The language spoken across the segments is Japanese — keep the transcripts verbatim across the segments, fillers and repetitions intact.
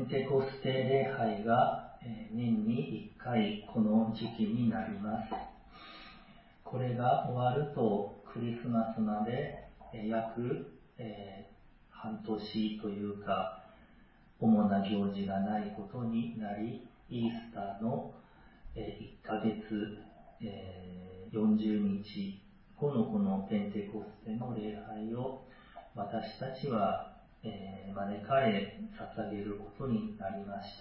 ンテコステ礼拝が年にいっかいこの時期になります。これが終わるとクリスマスまで約半年というか主な行事がないことになり、イースターのいっかげつよんじゅうにちごのこのペンテコステの礼拝を私たちはえー、招かれ捧げることになりました。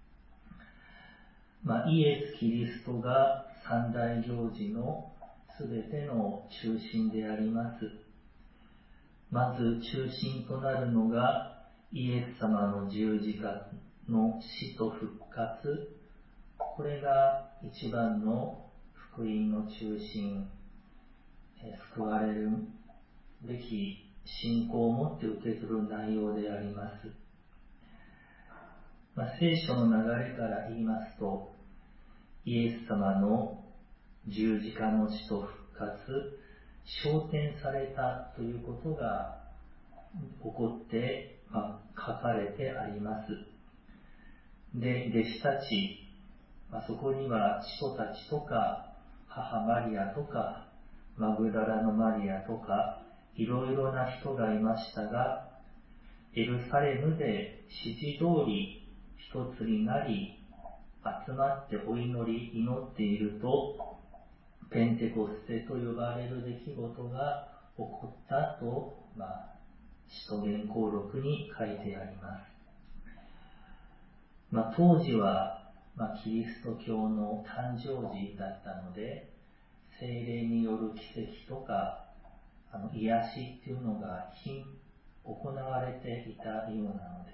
まあ、イエス・キリストが三大行事のすべての中心であります。まず中心となるのがイエス様の十字架の死と復活。これが一番の福音の中心、えー、救われるべき信仰を持って受け取る内容であります。まあ、聖書の流れから言いますと、イエス様の十字架の死と復活、昇天されたということが起こって、まあ、書かれてあります。で、弟子たち、まあ、そこには使徒たちとか、母マリアとか、マグダラのマリアとか、いろいろな人がいましたが、エルサレムで指示通り一つになり、集まってお祈り、祈っていると、ペンテコステと呼ばれる出来事が起こったと、まあ、使徒言行録に書いてあります。まあ、当時は、まあ、キリスト教の誕生時だったので、聖霊による奇跡とか、あの癒しっていうのが行われていたようなのです。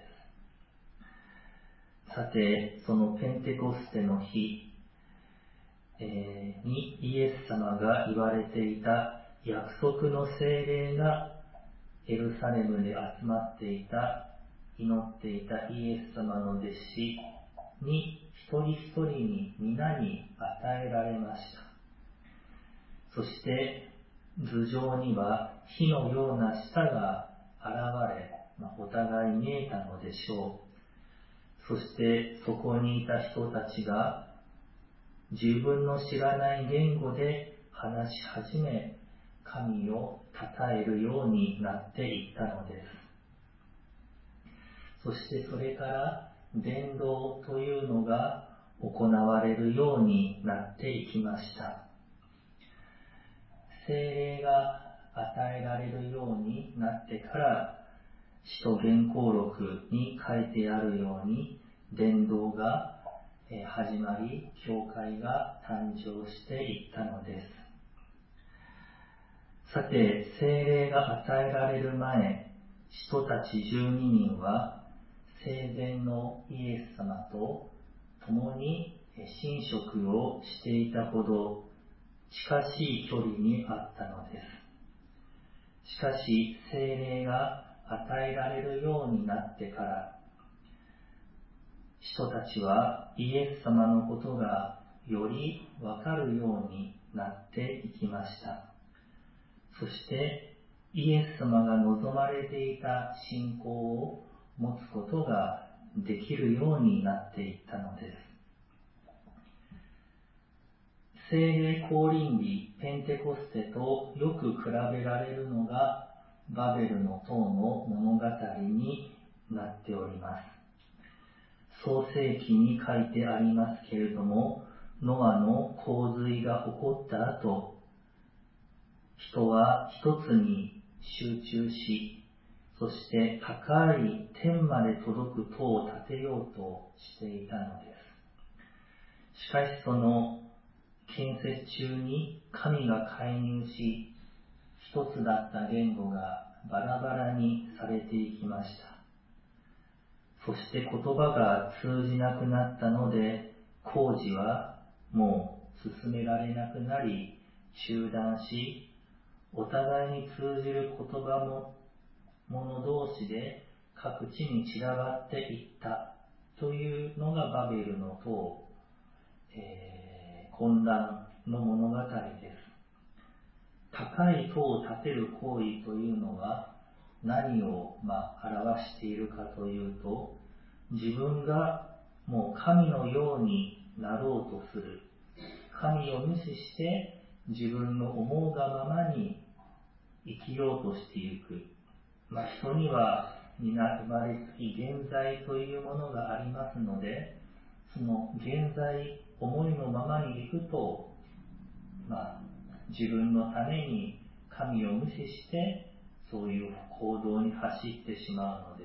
さて、そのペンテコステの日、えー、にイエス様が言われていた約束の聖霊がエルサレムで集まっていた、祈っていたイエス様の弟子に一人一人に皆に与えられました。そして頭上には火のような舌が現れ、まあ、お互い見えたのでしょう。そしてそこにいた人たちが自分の知らない言語で話し始め、神を称えるようになっていったのです。そしてそれから伝道というのが行われるようになっていきました。聖霊が与えられるようになってから、使徒言行録に書いてあるように、伝道が始まり、教会が誕生していったのです。さて、聖霊が与えられる前、使徒たちじゅうににんは、生前のイエス様と共に寝食をしていたほど、近しい距離にあったのです。しかし、聖霊が与えられるようになってから、使徒たちはイエス様のことがよりわかるようになっていきました。そして、イエス様が望まれていた信仰を持つことができるようになっていったのです。聖霊降臨日ペンテコステとよく比べられるのがバベルの塔の物語になっております。創世記に書いてありますけれども、ノアの洪水が起こった後、人は一つに集中し、そして高い天まで届く塔を建てようとしていたのです。しかしその建設中に神が介入し、一つだった言語がバラバラにされていきました。そして言葉が通じなくなったので、工事はもう進められなくなり、中断し、お互いに通じる言葉も者同士で各地に散らばっていったというのがバベルの塔、えー混乱の物語です。高い塔を建てる行為というのは何を、まあ、表しているかというと、 自分がもう神のようになろうとする。神を無視して自分の思うがままに生きようとしていく。まあ、人には生まれつき現在というものがありますので、その現在思いのままに行くと、まあ、自分のために神を無視してそういう行動に走ってしまうのです。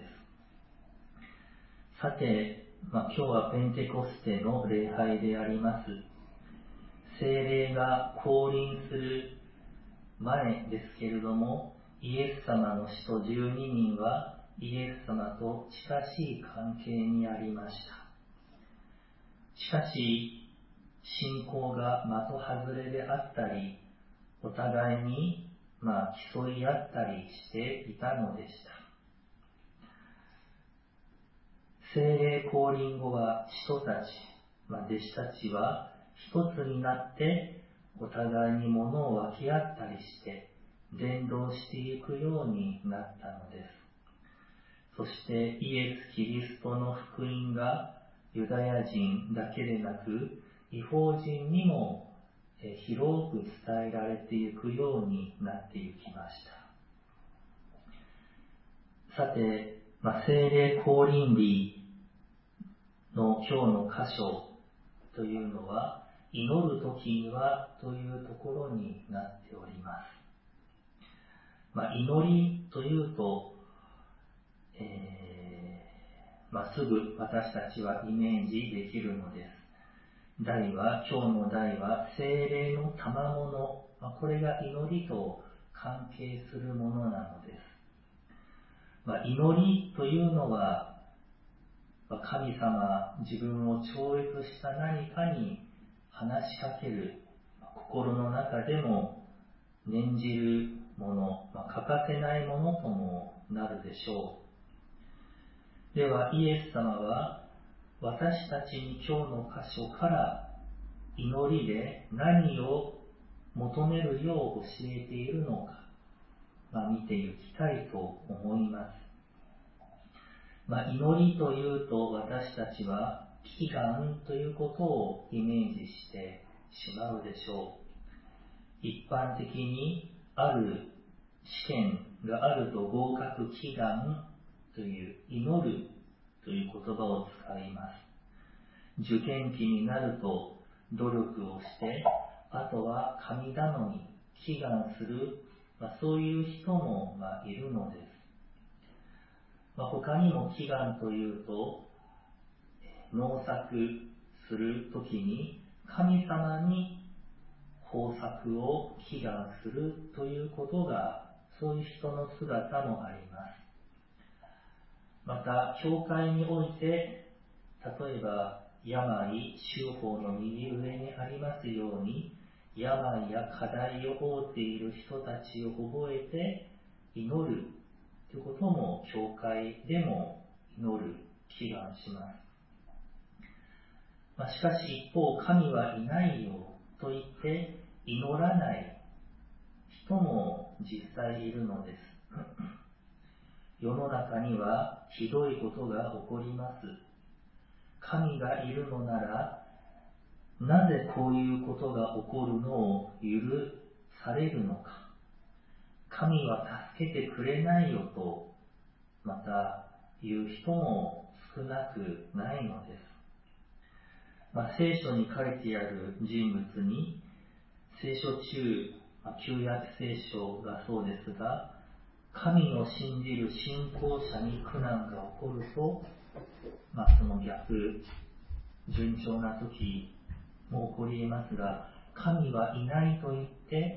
さて、まあ、今日はペンテコステの礼拝であります。聖霊が降臨する前ですけれども、イエス様の使徒じゅうににんはイエス様と近しい関係にありました。しかし、信仰が的外れであったり、お互いに、まあ、競い合ったりしていたのでした。聖霊降臨後は使徒たち、まあ、弟子たちは一つになってお互いに物を分け合ったりして伝道していくようになったのです。そしてイエス・キリストの福音がユダヤ人だけでなく異邦人にも広く伝えられていくようになっていきました。さて、まあ、聖霊降臨日の今日の箇所というのは、祈るときにはというところになっております。まあ、祈りというと、えーまあ、すぐ私たちはイメージできるのです。題は、今日の題は、聖霊の賜物、まあ、これが祈りと関係するものなのです。まあ、祈りというのは、神様、自分を超越した何かに話しかける、心の中でも念じるもの、まあ、欠かせないものともなるでしょう。では、イエス様は私たちに今日の箇所から祈りで何を求めるよう教えているのか、まあ、見ていきたいと思います。まあ、祈りというと私たちは祈願ということをイメージしてしまうでしょう。一般的にある試験があると合格祈願という祈るという言葉を使います。受験期になると努力をして、あとは神頼み、祈願する、まあ、そういう人もまあいるのです。まあ、他にも祈願というと、農作するときに神様に豊作を祈願するということが、そういう人の姿もあります。また、教会において、例えば病、修法の右上にありますように、病や課題を負っている人たちを覚えて祈るということも、教会でも祈る、祈願します。まあ、しかし一方、神はいないよと言って祈らない人も実際いるのです。世の中にはひどいことが起こります。神がいるのなら、なぜこういうことが起こるのを許されるのか。神は助けてくれないよと、また言う人も少なくないのです。まあ、聖書に書いてある人物に、聖書中、まあ、旧約聖書がそうですが、神を信じる信仰者に苦難が起こると、まあ、その逆、順調な時も起こり得ますが、神はいないと言って、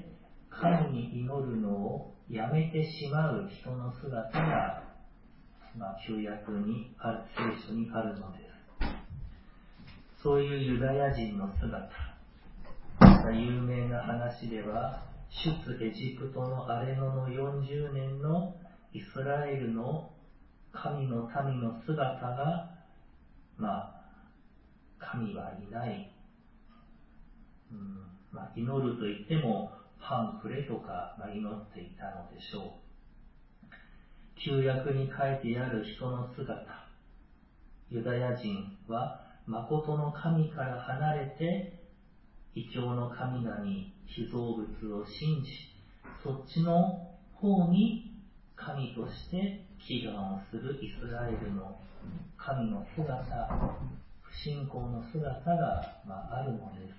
神に祈るのをやめてしまう人の姿が、まあ、旧約にある、聖書にあるのです。そういうユダヤ人の姿、また有名な話では、出エジプトの荒れ野のよんじゅうねんのイスラエルの神の民の姿が、まあ、神はいない、うんまあ、祈るといってもパンくれとか、まあ、祈っていたのでしょう。旧約に書いてある人の姿、 ユダヤ人は誠の神から離れて異教の神々、被造物を信じ、そっちの方に神として祈願をするイスラエルの神の姿、不信仰の姿が、まあ、あるのです。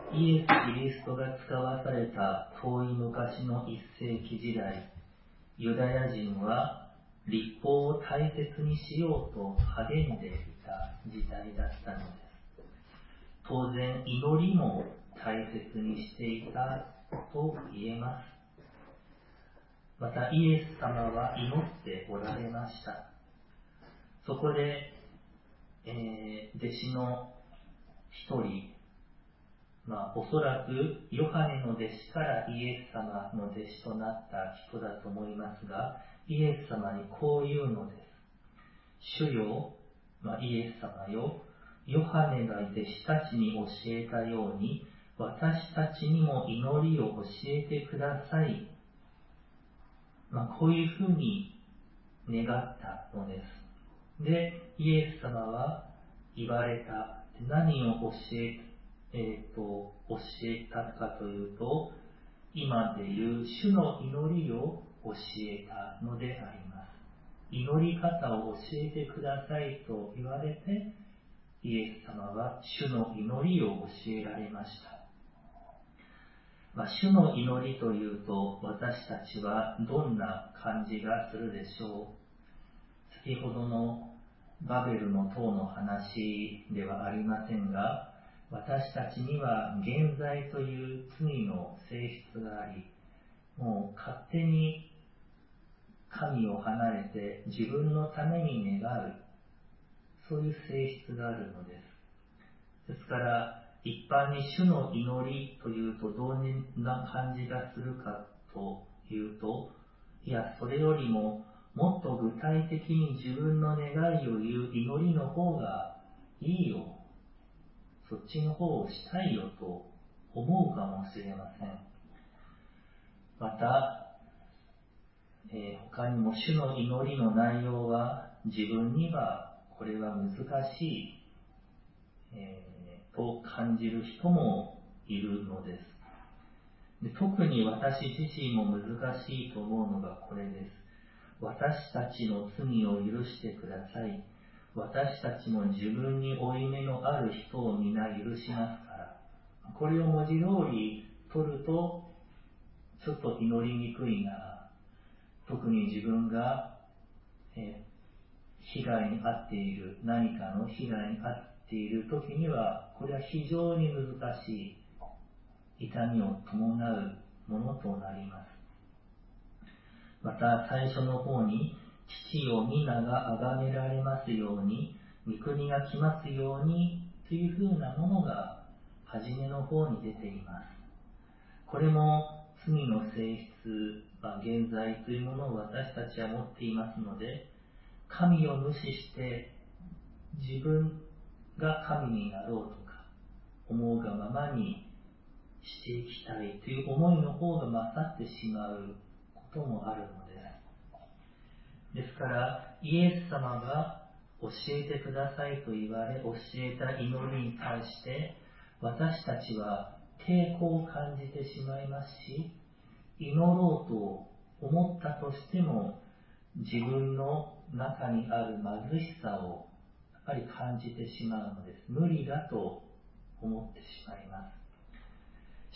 イエス・キリストが使わされた遠い昔の一世紀時代、ユダヤ人は律法を大切にしようと励んでいた時代だったのです。当然、祈りも大切にしていたと言えます。また、イエス様は祈っておられました。そこで、えー、弟子の一人、まあ、おそらくヨハネの弟子からイエス様の弟子となった人だと思いますが、イエス様にこう言うのです。主よ、まあ、イエス様よ、ヨハネが弟子たちに教えたように、私たちにも祈りを教えてください。まあ、こういうふうに願ったのです。で、イエス様は言われた。何を教え、えー、と教えたかというと、今でいう主の祈りを教えたのであります。祈り方を教えてくださいと言われて、イエス様は主の祈りを教えられました。まあ、主の祈りというと、私たちはどんな感じがするでしょう。先ほどのバベルの塔の話ではありませんが、私たちには現在という罪の性質があり、もう勝手に神を離れて自分のために願う、そういう性質があるのです。ですから、一般に主の祈りというとどんな感じがするかというと、いや、それよりももっと具体的に自分の願いを言う祈りの方がいいよ、そっちの方をしたいよと思うかもしれません。また、えー、他にも主の祈りの内容は自分にはこれは難しい、えーと感じる人もいるのです。で、特に私自身も難しいと思うのがこれです。私たちの罪を許してください。私たちも自分に負い目のある人を皆許しますから。これを文字通り取るとちょっと祈りにくいな。特に自分が、えー、被害に遭っている、何かの被害に遭っている時には、これは非常に難しい痛みを伴うものとなります。また最初の方に、父を皆が崇められますように、御国が来ますようにというふうなものが初めの方に出ています。これも罪の性質、まあ、現在というものを私たちは持っていますので、神を無視して自分が神になろうとか思うがままにしていきたいという思いの方が勝ってしまうこともあるのです。ですからイエス様が教えてくださいと言われ教えた祈りに対して私たちは抵抗を感じてしまいますし、祈ろうと思ったとしても自分の中にある貧しさをやっぱり感じてしまうのです。無理だと思ってしまいます。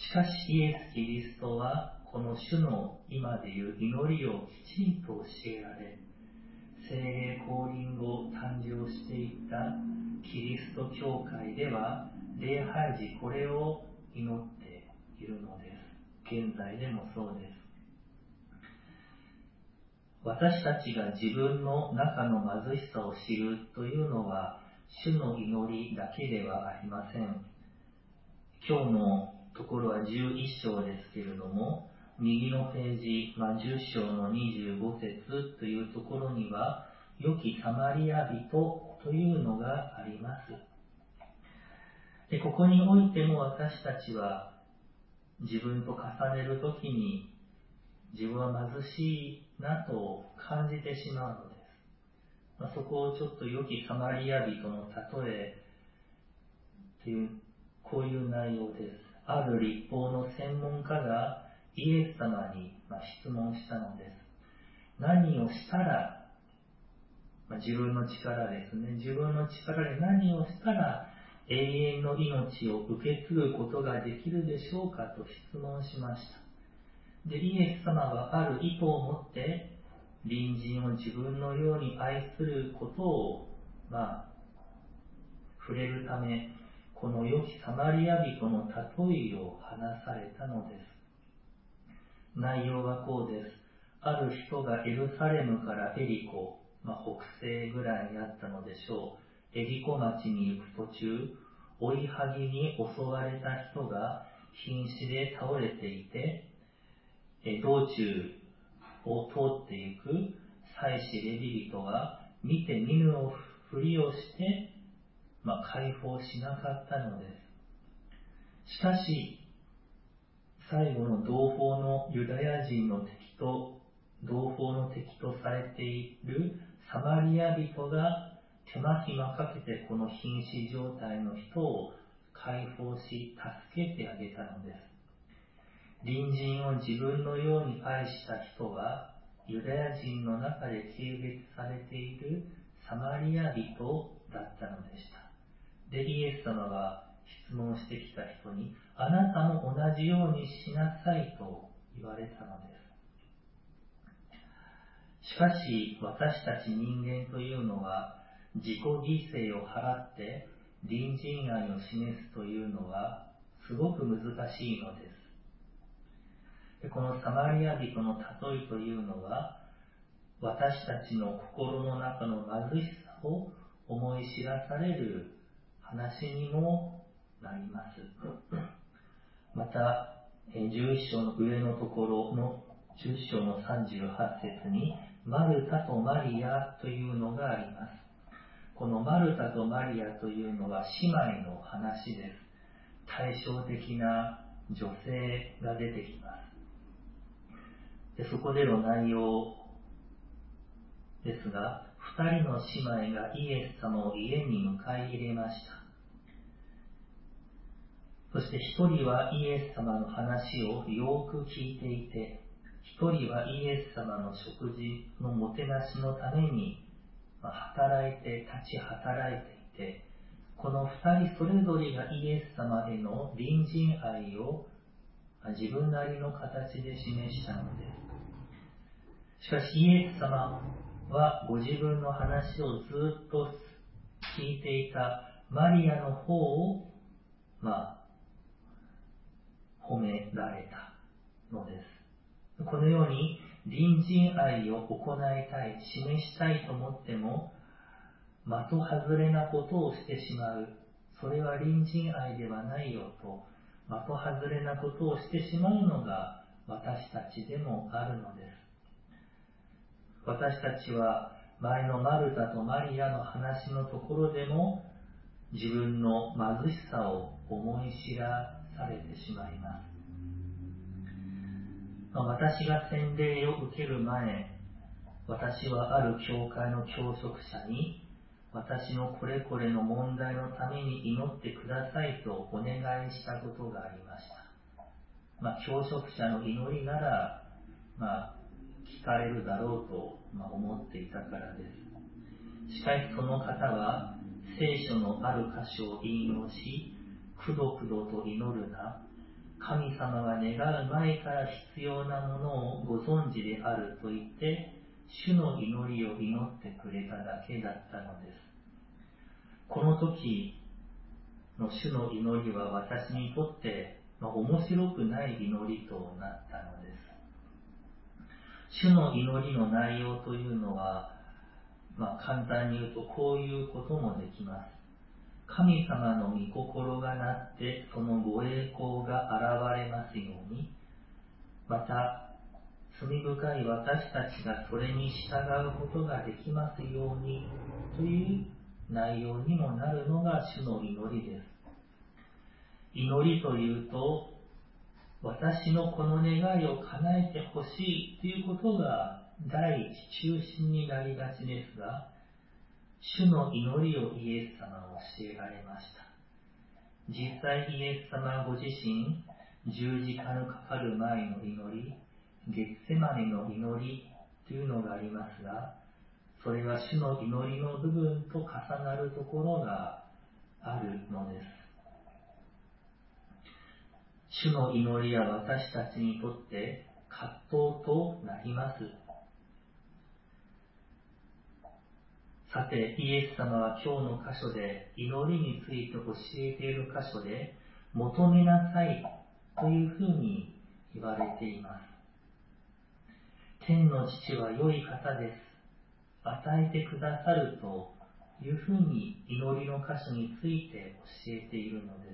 しかしイエス・キリストはこの主の今でいう祈りをきちんと教えられ、聖霊降臨後誕生していったキリスト教会では礼拝時これを祈っているのです。現在でもそうです。私たちが自分の中の貧しさを知るというのは主の祈りだけではありません。今日のところはじゅういっ章ですけれども、右のページ、まあ、じゅっ章のにじゅうご節というところには良きサマリア人というのがあります。で、ここにおいても私たちは自分と重ねるときに自分は貧しいなと感じてしまうのです。 まあ、そこをちょっと良きサマリア人の例えという、こういう内容です。ある律法の専門家がイエス様に質問したのです。何をしたら、まあ、自分の力ですね。自分の力で何をしたら永遠の命を受け継ぐことができるでしょうかと質問しました。で、イエス様はある意図を持って隣人を自分のように愛することを、まあ、触れるため、この良きサマリア人の例えを話されたのです。内容はこうです。ある人がエルサレムからエリコ、まあ、北西ぐらいにあったのでしょう。エリコ町に行く途中、追いはぎに襲われた人が瀕死で倒れていて、道中を通っていく祭司レビ人が見て見ぬふりをして、まあ、解放しなかったのです。しかし、最後の同胞のユダヤ人の敵と、同胞の敵とされているサマリア人が手間暇かけてこの瀕死状態の人を解放し、助けてあげたのです。隣人を自分のように愛した人は、ユダヤ人の中で軽蔑されているサマリア人だったのでした。で、イエス様は質問してきた人に、あなたも同じようにしなさいと言われたのです。しかし、私たち人間というのは、自己犠牲を払って隣人愛を示すというのは、すごく難しいのです。で、このサマリア人の例えというのは、私たちの心の中の貧しさを思い知らされる話にもなります。また、じゅういっ章の上のところのじゅういっ章のさんじゅうはち節に、マルタとマリアというのがあります。このマルタとマリアというのは姉妹の話です。対照的な女性が出てきます。で、そこでの内容ですが、二人の姉妹がイエス様を家に迎え入れました。そして一人はイエス様の話をよく聞いていて、一人はイエス様の食事のもてなしのために働いて、立ち働いていて、この二人それぞれがイエス様への隣人愛を自分なりの形で示したのです。しかしイエス様はご自分の話をずっと聞いていたマリアの方を、まあ、褒められたのです。このように隣人愛を行いたい、示したいと思っても、的外れなことをしてしまう。それは隣人愛ではないよと、的外れなことをしてしまうのが私たちでもあるのです。私たちは前のマルタとマリアの話のところでも、自分の貧しさを思い知らされてしまいます。私が洗礼を受ける前、私はある教会の教職者に、私のこれこれの問題のために祈ってくださいとお願いしたことがありました。まあ、教職者の祈りなら、まあ、聞かれるだろうと、まあ、思っていたからです。しかしその方は、聖書のある箇所を引用し、くどくどと祈るな、神様が願う前から必要なものをご存知であると言って、主の祈りを祈ってくれただけだったのです。この時の主の祈りは私にとって、まあ、面白くない祈りとなったのです。主の祈りの内容というのは、まあ、簡単に言うとこういうこともできます。神様の御心がなってそのご栄光が現れますように、また罪深い私たちがそれに従うことができますようにという内容にもなるのが主の祈りです。祈りというと、私のこの願いを叶えてほしいということが第一中心になりがちですが、 主の祈りをイエス様は教えられました。実際イエス様ご自身、十字架のかかる前の祈り、ゲッセマネの祈りというのがありますが、それは主の祈りの部分と重なるところがあるのです。主の祈りは私たちにとって葛藤となります。さて、イエス様は今日の箇所で祈りについて教えている箇所で、求めなさいというふうに言われています。天の父は良い方です。与えてくださるというふうに祈りの箇所について教えているのです。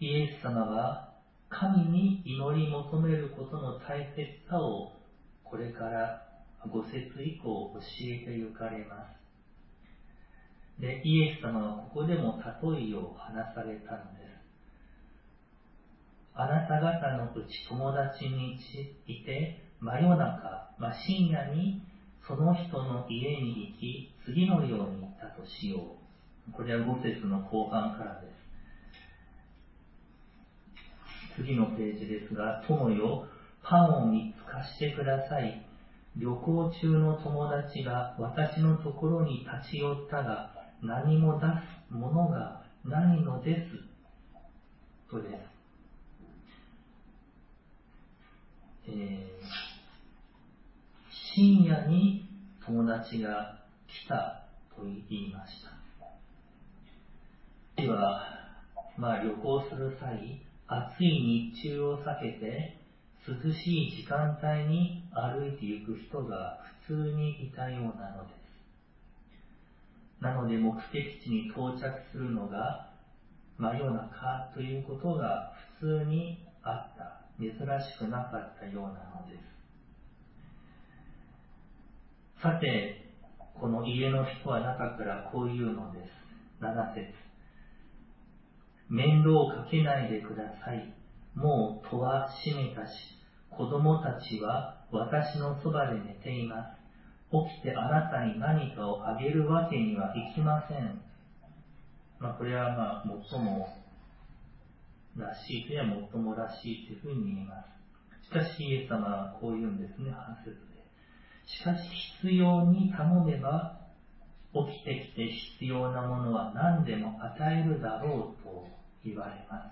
イエス様は神に祈り求めることの大切さをこれからご節以降教えてゆかれます。で、イエス様はここでも例えを話されたのです。あなた方のうち友達にいて真夜中、まあ、深夜にその人の家に行き、次のように言ったとしよう。これはご節の後半からです。次のページですが、友よ、パンをみっつ貸してください。旅行中の友達が私のところに立ち寄ったが、何も出すものがないのです。とです。えー、深夜に友達が来たと言いました。では、まあ、旅行する際、暑い日中を避けて涼しい時間帯に歩いていく人が普通にいたようなのです。なので目的地に到着するのが真夜中ということが普通にあった、珍しくなかったようなのです。さて、この家の人は中からこう言うのです。なな節。面倒をかけないでください。もう戸は閉めたし、子供たちは私のそばで寝ています。起きてあなたに何かをあげるわけにはいきません。まあ、これはまあ、最もらしいといえば最もらしいというふうに言えます。しかし、イエス様はこう言うんですね、はち節で。しかし、必要に頼めば、起きてきて必要なものは何でも与えるだろうと言われます。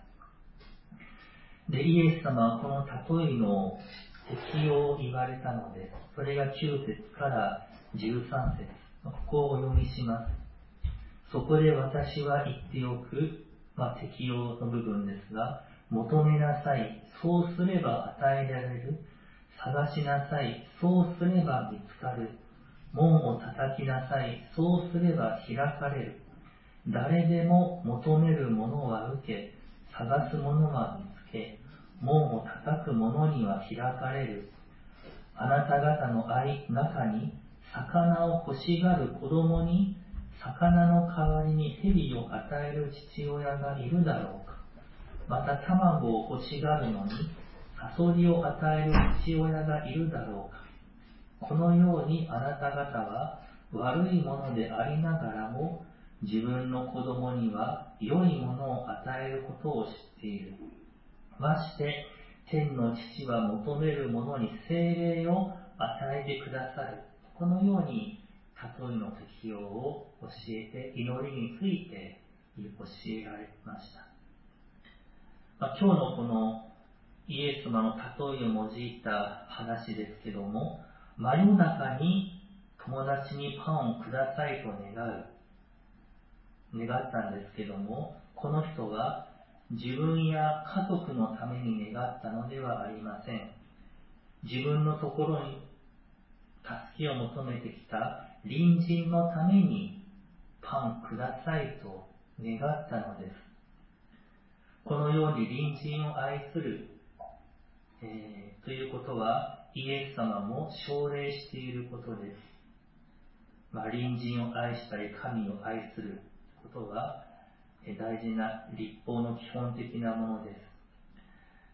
で、イエス様はこの例えの適用を言われたのです。それがきゅう節からじゅうさん節。ここをお読みします。そこで私は言っておく、まあ、適用の部分ですが、求めなさい、そうすれば与えられる。探しなさい、そうすれば見つかる。門を叩きなさい、そうすれば開かれる。誰でも求めるものは受け、探すものは見つけ、門を叩く者には開かれる。あなた方の中に魚を欲しがる子供に魚の代わりに蛇を与える父親がいるだろうか。また卵を欲しがるのにサソリを与える父親がいるだろうか。このようにあなた方は悪いものでありながらも自分の子供には良いものを与えることを知っている。まして天の父は求める者に聖霊を与えてくださる。このように例えの適用を教えて、祈りについて教えられました。まあ、今日のこのイエス様の例えを用いた話ですけども、真夜中に友達にパンをくださいと願う、願ったんですけども、この人は自分や家族のために願ったのではありません。自分のところに助けを求めてきた隣人のためにパンくださいと願ったのです。このように隣人を愛する、えー、ということはイエス様も奨励していることです。まあ、隣人を愛したり神を愛することは大事な律法の基本的なものです。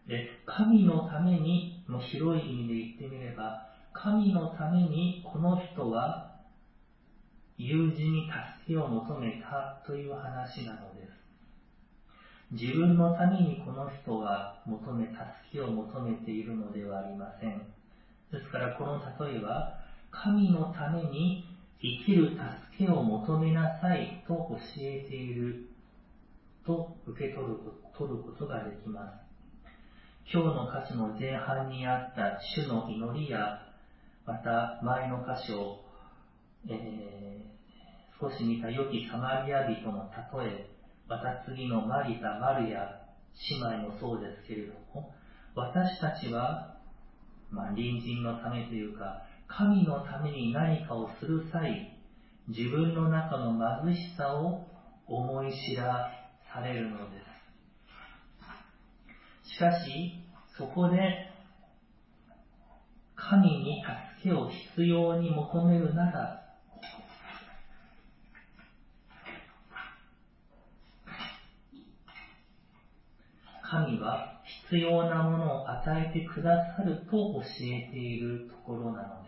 で、神のために、もう広い意味で言ってみれば、神のためにこの人は友人に助けを求めたという話なのです。自分のためにこの人は求め、助けを求めているのではありません。ですからこの例えは、神のために生きる助けを求めなさいと教えていると受け取る、取ることができます。今日の箇所の前半にあった主の祈りや、また前の箇所、えー、少し見た良きサマリア人の例え、また次のマリタ、マルヤ姉妹もそうですけれども、私たちは、まあ、隣人のためというか、神のために何かをする際、自分の中の貧しさを思い知らされるのです。しかし、そこで神に助けを必要に求めるなら、神は必要なものを与えてくださると教えているところなのです。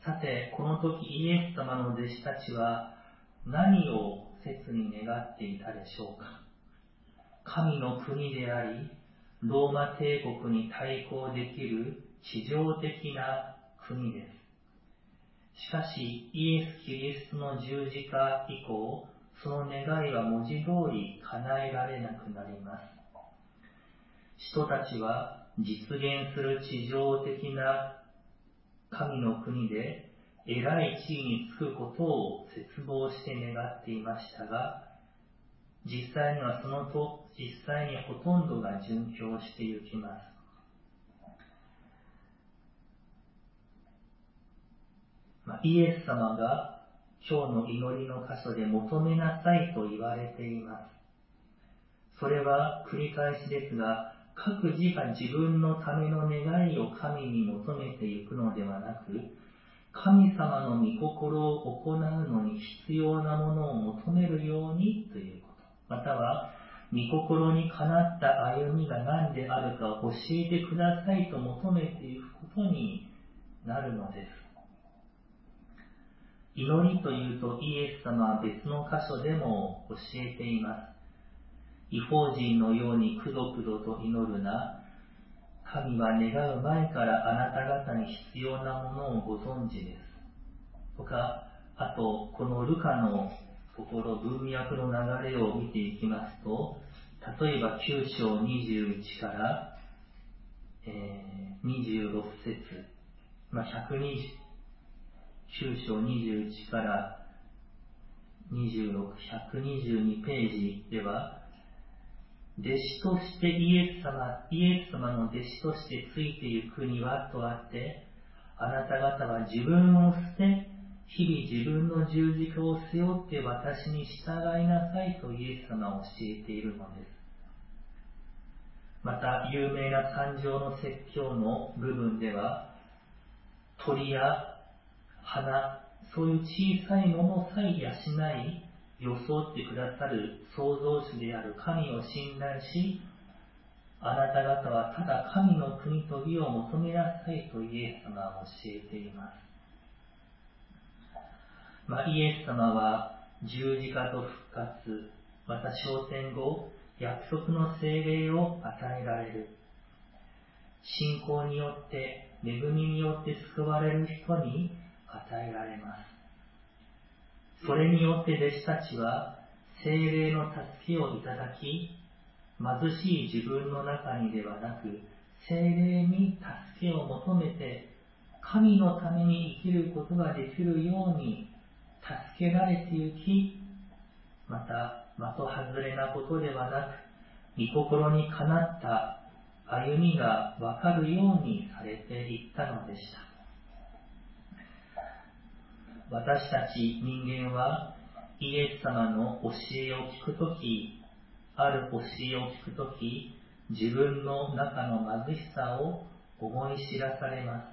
さて、この時イエス様の弟子たちは何を切に願っていたでしょうか。神の国であり、ローマ帝国に対抗できる地上的な国です。しかし、イエス・キリストの十字架以降、その願いは文字通り叶えられなくなります。人たちは実現する地上的な神の国で偉い地位につくことを切望して願っていましたが、実際にはそのと、実際にほとんどが殉教してゆきます。まあ、イエス様が今日の祈りの箇所で求めなさいと言われています。それは繰り返しですが、各自が自分のための願いを神に求めていくのではなく、神様の御心を行うのに必要なものを求めるようにということ。または、御心にかなった歩みが何であるかを教えてくださいと求めていくことになるのです。祈りというとイエス様は別の箇所でも教えています。異邦人のようにくどくどと祈るな。神は願う前からあなた方に必要なものをご存知です。とか、あと、このルカのところ、文脈の流れを見ていきますと、例えばきゅう章にじゅういちから、えー、にじゅうろく節、まあ、ひゃくにじゅうきゅう章にじゅういちからにじゅうろく、ひゃくにじゅうにページでは、弟子としてイエス様、イエス様の弟子としてついていくにはとあって、あなた方は自分を捨て、日々自分の十字架を背負って私に従いなさいとイエス様は教えているのです。また、有名な三条の説教の部分では、鳥や花、そういう小さいものさえ養い、装ってくださる創造主である神を信頼し、あなた方はただ神の国と義を求めなさいとイエス様は教えています。まあ、イエス様は十字架と復活、また昇天後、約束の聖霊を与えられる。信仰によって、恵みによって救われる人に与えられます。それによって弟子たちは聖霊の助けをいただき、貧しい自分の中にではなく、聖霊に助けを求めて、神のために生きることができるように助けられてゆき、また的外れなことではなく、御心にかなった歩みがわかるようにされていったのでした。私たち人間はイエス様の教えを聞くとき、ある教えを聞くとき、自分の中の貧しさを思い知らされます。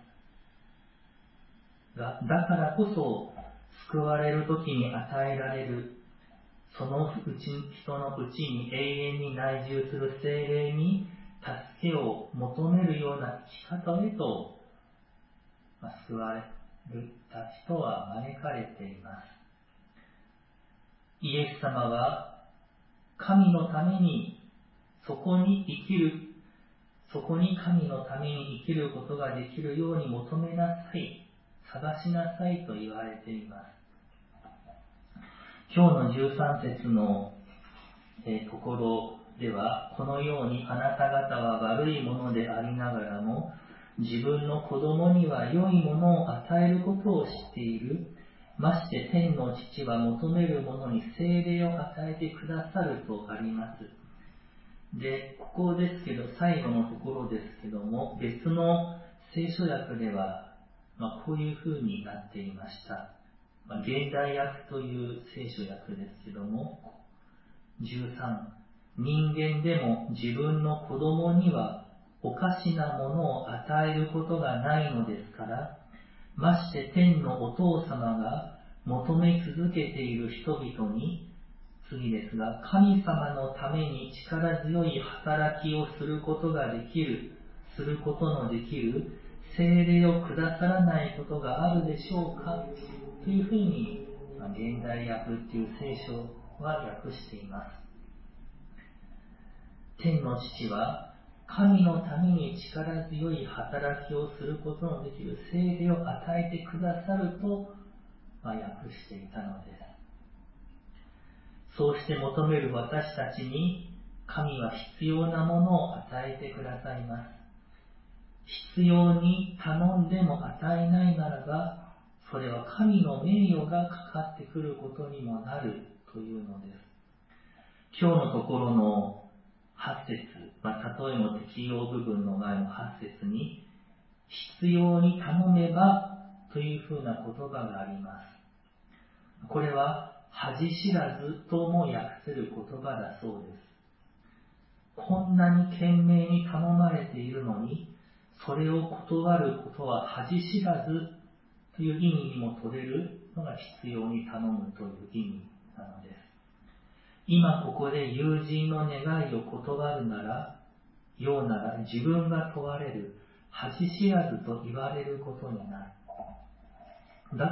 が、だからこそ救われるときに与えられる、そのうち人のうちに永遠に内住する聖霊に助けを求めるような生き方へと、まあ、救われた人は招かれています。イエス様は神のためにそこに生きる、そこに神のために生きることができるように求めなさい、探しなさいと言われています。今日のじゅうさん節の、えー、ところでは、このようにあなた方は悪いものでありながらも、自分の子供には良いものを与えることを知っている。まして天の父は求めるものに聖霊を与えてくださるとあります。で、ここですけど、最後のところですけども、別の聖書訳では、まあ、こういう風になっていました。まあ、現代訳という聖書訳ですけども、じゅうさん、人間でも自分の子供にはおかしなものを与えることがないのですから、まして天のお父様が求め続けている人々に、次ですが、神様のために力強い働きをすることができる、することのできる聖霊をくださらないことがあるでしょうかというふうに、まあ、現代訳っていう聖書は訳しています。天の父は神のために力強い働きをすることのできる聖霊を与えてくださると、まあ、訳していたのです。そうして求める私たちに神は必要なものを与えてくださいます。必要に頼んでも与えないならば、それは神の名誉がかかってくることにもなるというのです。今日のところのはち節、まあ、例えの適用部分の前のはち節に、必要に頼めばというふうな言葉があります。これは恥知らずとも訳せる言葉だそうです。こんなに懸命に頼まれているのに、それを断ることは恥知らずという意味にも取れるのが必要に頼むという意味なのです。今ここで友人の願いを断るなら、ようなら自分が問われる、恥知らずと言われることになる。だから、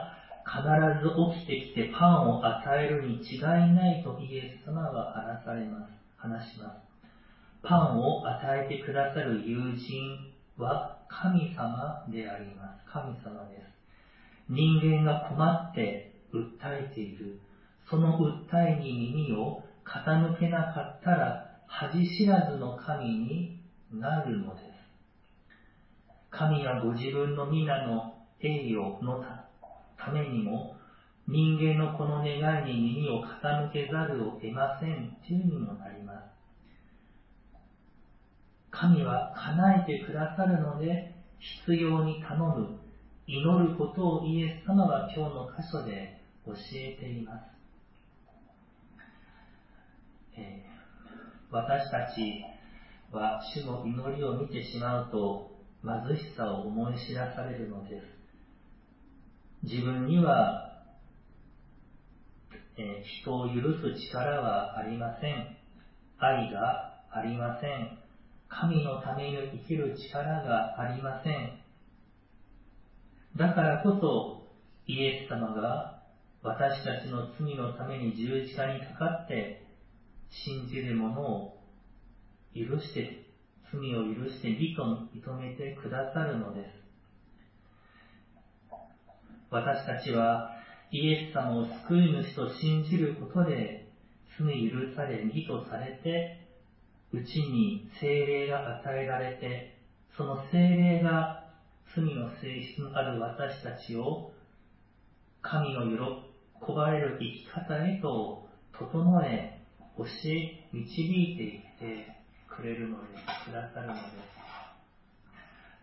必ず起きてきてパンを与えるに違いないとイエス様は話されます。話します。パンを与えてくださる友人は神様であります。神様です。人間が困って訴えている。その訴えに耳を傾けなかったら恥知らずの神になるのです。神はご自分の皆の栄誉のためにも人間のこの願いに耳を傾けざるを得ませんというにもなります。神は叶えてくださるので、必要に頼む、祈ることをイエス様は今日の箇所で教えています。えー、私たちは主の祈りを見てしまうと貧しさを思い知らされるのです。自分には、えー、人を許す力はありません。愛がありません。神のために生きる力がありません。だからこそイエス様が私たちの罪のために十字架にかかって信じる者を許して、罪を許して義と認めてくださるのです。私たちはイエス様を救い主と信じることで罪許され義とされて、うちに聖霊が与えられて、その聖霊が罪の性質のある私たちを神の喜ばれる生き方へと整え、教え、導いていってくれるのです。くださるのです。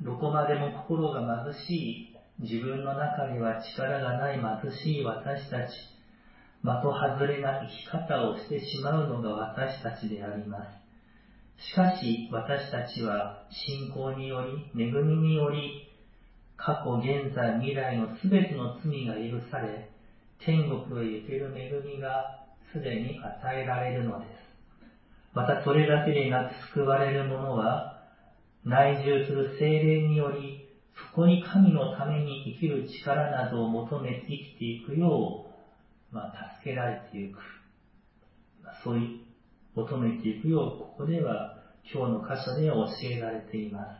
どこまでも心が貧しい、自分の中には力がない貧しい私たち、的外れな生き方をしてしまうのが私たちであります。しかし私たちは信仰により、恵みにより、過去、現在、未来のすべての罪が許され、天国へ行ける恵みがすでに与えられるのです。またそれだけでなく救われる者は、内住する聖霊により、 そこに神のために生きる力などを求めて生きていくよう、まあ、助けられていく。そういう、求めていくよう、ここでは今日の箇所で教えられています。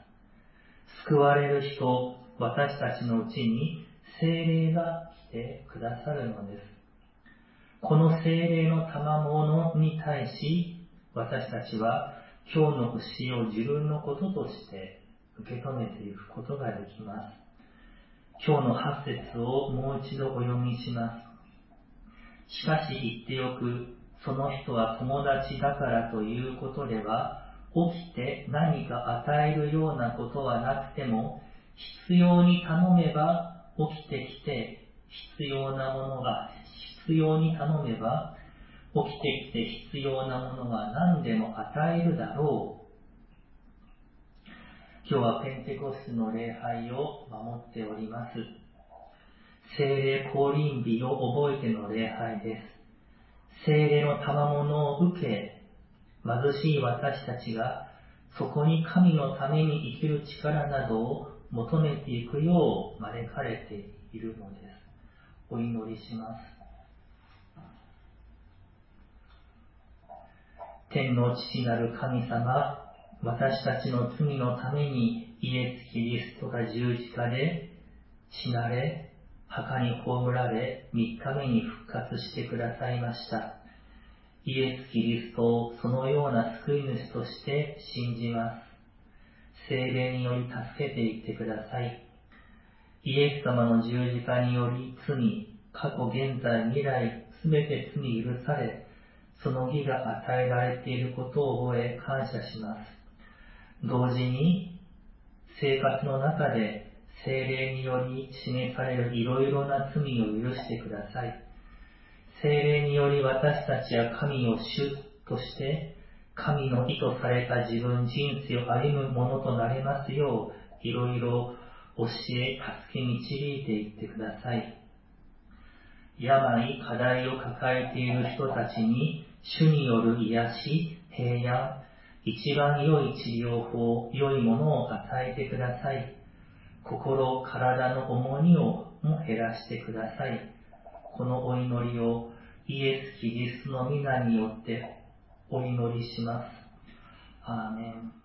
救われる人、私たちのうちに聖霊が来てくださるのです。この聖霊の賜物に対し、私たちは今日の教えを自分のこととして受け止めていくことができます。今日のはち節をもう一度お読みします。しかし言っておく、その人は友達だからということでは、起きて何か与えるようなことはなくても、必要に頼めば起きてきて、必要なものが、必要に頼めば起きてきて必要なものは何でも与えるだろう。今日はペンテコステの礼拝を守っております。聖霊降臨日を覚えての礼拝です。聖霊の賜物を受け、貧しい私たちがそこに神のために生きる力などを求めていくよう招かれているのです。お祈りします。天の父なる神様、私たちの罪のためにイエス・キリストが十字架で死なれ、墓に葬られ、三日目に復活してくださいました。イエス・キリストをそのような救い主として信じます。聖霊により助けていってください。イエス様の十字架により罪、過去、現在、未来、すべて罪許され、その義が与えられていることを覚え感謝します。同時に生活の中で聖霊により示されるいろいろな罪を許してください。聖霊により私たちは神を主として神の意図された自分人生を歩むものとなれますよう、いろいろ教え、助け、導いていってください。病、課題を抱えている人たちに主による癒し、平安、一番良い治療法、良いものを与えてください。心、体の重荷をも減らしてください。このお祈りをイエス・キリストの皆によってお祈りします。アーメン。